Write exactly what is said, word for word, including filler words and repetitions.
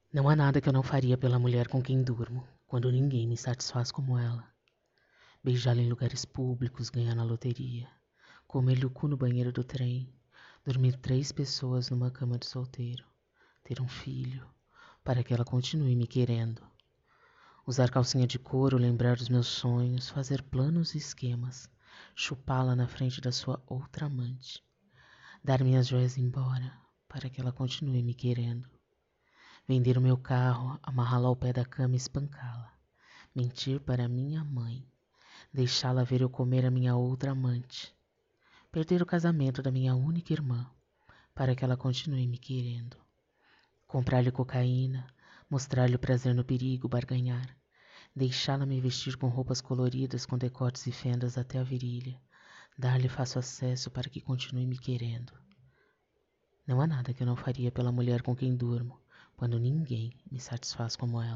Não há nada que eu não faria pela mulher com quem durmo, quando ninguém me satisfaz como ela. Beijá-la em lugares públicos, ganhar na loteria, comer-lhe o cu no banheiro do trem, dormir três pessoas numa cama de solteiro, ter um filho, para que ela continue me querendo. Usar calcinha de couro, lembrar dos meus sonhos, fazer planos e esquemas, chupá-la na frente da sua outra amante, dar minhas joias embora, para que ela continue me querendo. Vender o meu carro, amarrá-la ao pé da cama e espancá-la. Mentir para minha mãe. Deixá-la ver eu comer a minha outra amante. Perder o casamento da minha única irmã, para que ela continue me querendo. Comprar-lhe cocaína, mostrar-lhe o prazer no perigo, barganhar. Deixá-la me vestir com roupas coloridas, com decotes e fendas até a virilha. Dar-lhe fácil acesso para que continue me querendo. Não há nada que eu não faria pela mulher com quem durmo, quando ninguém me satisfaz como ela.